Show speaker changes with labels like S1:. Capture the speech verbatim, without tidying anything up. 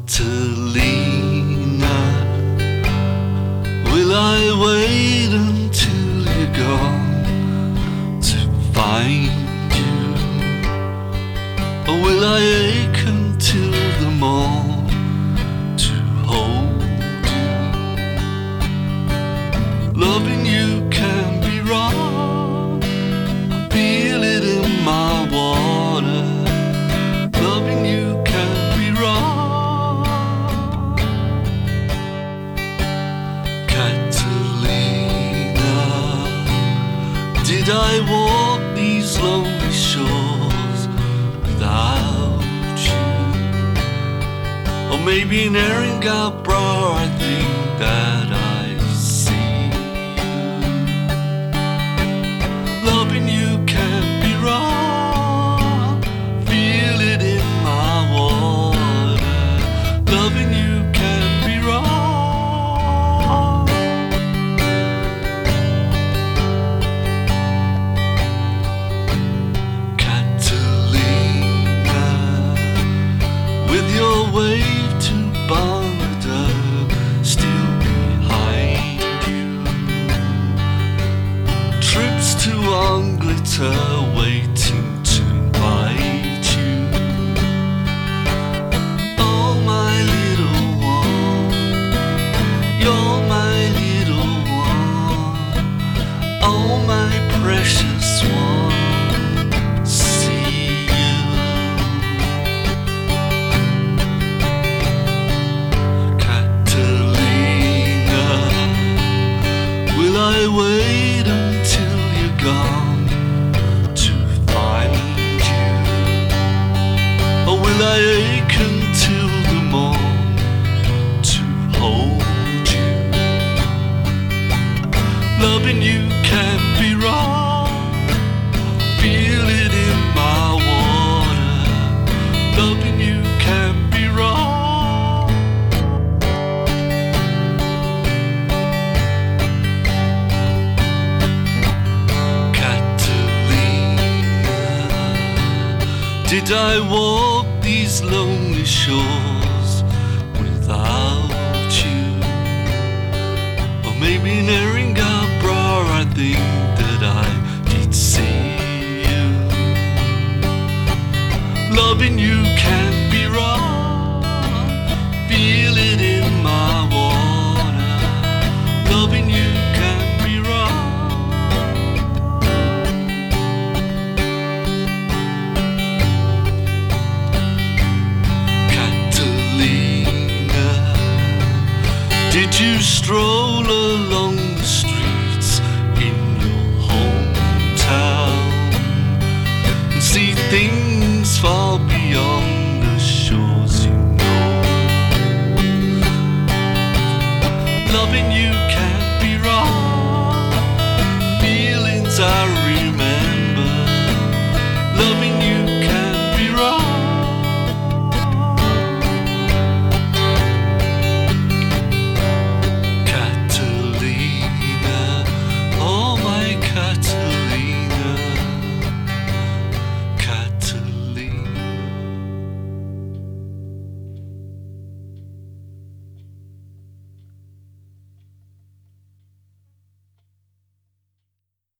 S1: Catalina, will I wait until you're gone to find you? Or will I ache until the morn to hold you? Loving you can be wrong, I feel it in my water. Loving you can be wrong. Catalina, did I walk these lonely shores without you? Or maybe in Eringalbrar I think that I see you. Loving you can be wrong, feel it in my water. Loving you can be wrong. Catalina, with your wave to Bangladesh still behind you, trips to Angleterre waiting to invite you. Oh my little one, you're my little one. Oh my precious one, see you. Catalina, will I wait until you're gone to find you? Or will I ache until the morn to hold you? Loving you can be wrong, feel it in my water. Loving you can be wrong. Catalina, did I walk these lonely shores without you? Or maybe in Eringalbrar I think that I did see you. Loving you can be wrong, feel it in my water. Loving you can be wrong. Catalina, did you stroll along